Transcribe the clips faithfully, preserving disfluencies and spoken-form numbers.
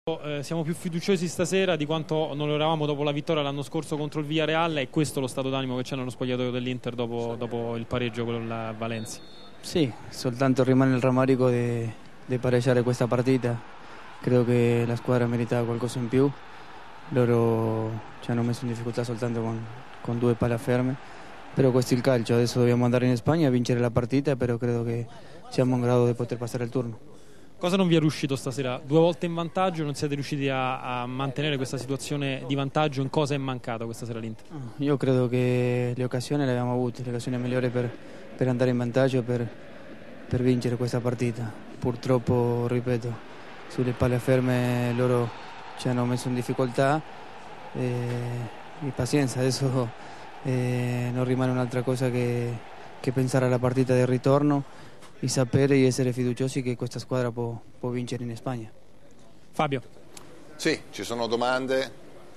Eh, siamo più fiduciosi stasera di quanto non lo eravamo dopo la vittoria l'anno scorso contro il Villarreal. È questo lo stato d'animo che c'è nello spogliatoio dell'Inter dopo, dopo il pareggio con la Valencia? Sì, soltanto rimane il rammarico di, di pareggiare questa partita. Credo che la squadra meritava qualcosa in più. Loro ci hanno messo in difficoltà soltanto con, con due palla ferme, però questo è il calcio. Adesso dobbiamo andare in Spagna a vincere la partita, però credo che siamo in grado di poter passare il turno. Cosa non vi è riuscito stasera? Due volte in vantaggio, non siete riusciti a, a mantenere questa situazione di vantaggio. In cosa è mancato questa sera l'Inter? Io credo che le occasioni le abbiamo avute, le occasioni migliori per, per andare in vantaggio, per, per vincere questa partita. Purtroppo, ripeto, sulle palle ferme loro ci hanno messo in difficoltà e, e pazienza, adesso eh, non rimane un'altra cosa che, che pensare alla partita del ritorno e sapere e essere fiduciosi che questa squadra può, può vincere in Spagna. Fabio. Sì, ci sono domande?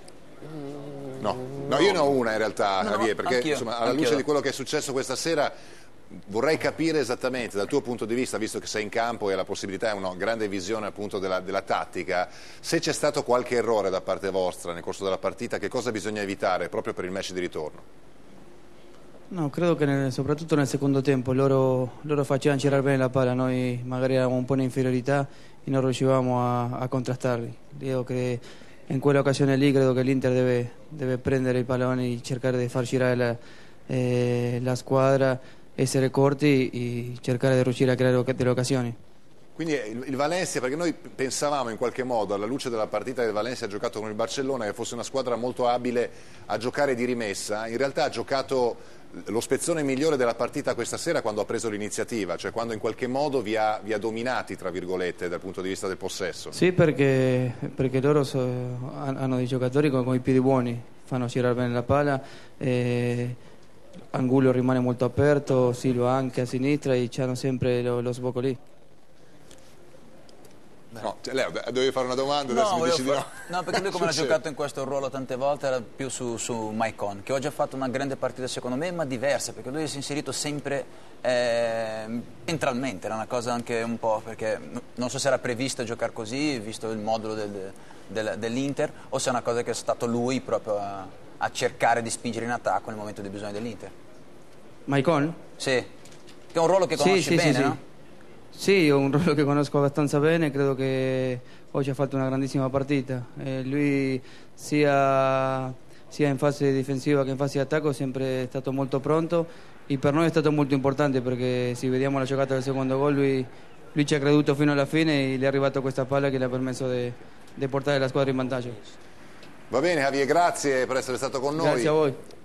No, no io ne ho una in realtà, no, Javier, perché anch'io, insomma, alla anch'io. luce di quello che è successo questa sera vorrei capire esattamente dal tuo punto di vista, visto che sei in campo e hai la possibilità, una grande visione appunto della, della tattica, se c'è stato qualche errore da parte vostra nel corso della partita, che cosa bisogna evitare proprio per il match di ritorno? No, credo che nel, soprattutto nel secondo tempo loro, loro facevano girare bene la palla, noi magari eravamo un po' in inferiorità e non riuscivamo a, a contrastarli. Io che in quell'occasione lì credo che l'Inter deve, deve prendere i palloni e cercare di far girare la, eh, la squadra, essere corti e cercare di riuscire a creare delle occasioni. Quindi il, il Valencia, perché noi pensavamo in qualche modo, alla luce della partita che il Valencia ha giocato con il Barcellona, che fosse una squadra molto abile a giocare di rimessa. In realtà ha giocato lo spezzone migliore della partita questa sera quando ha preso l'iniziativa, cioè quando in qualche modo vi ha, vi ha dominati, tra virgolette, dal punto di vista del possesso. Sì, perché, perché loro so, hanno dei giocatori con, con i piedi buoni, fanno girare bene la palla, eh, Angulo rimane molto aperto, Silva anche a sinistra e hanno sempre lo, lo sbocco lì. No, cioè, Leo, dovevi fare una domanda, No, adesso mi dici di fare... no. no, perché lui come ha giocato in questo ruolo tante volte era più su, su Maicon, che oggi ha fatto una grande partita secondo me, ma diversa, perché lui si è inserito sempre eh, centralmente, era una cosa anche un po', perché non so se era previsto giocare così, visto il modulo del, del, dell'Inter, o se è una cosa che è stato lui proprio a, a cercare di spingere in attacco nel momento di bisogno dell'Inter. Maicon? Sì, che è un ruolo che conosci sì, sì, bene, sì, no? Sì. Sì, è un ruolo che conosco abbastanza bene, credo che oggi ha fatto una grandissima partita. Eh, lui sia, sia in fase difensiva che in fase di attacco è sempre stato molto pronto e per noi è stato molto importante perché se vediamo la giocata del secondo gol lui, lui ci ha creduto fino alla fine e gli è arrivato questa palla che gli ha permesso di portare la squadra in vantaggio. Va bene Javier, grazie per essere stato con noi. Grazie a voi.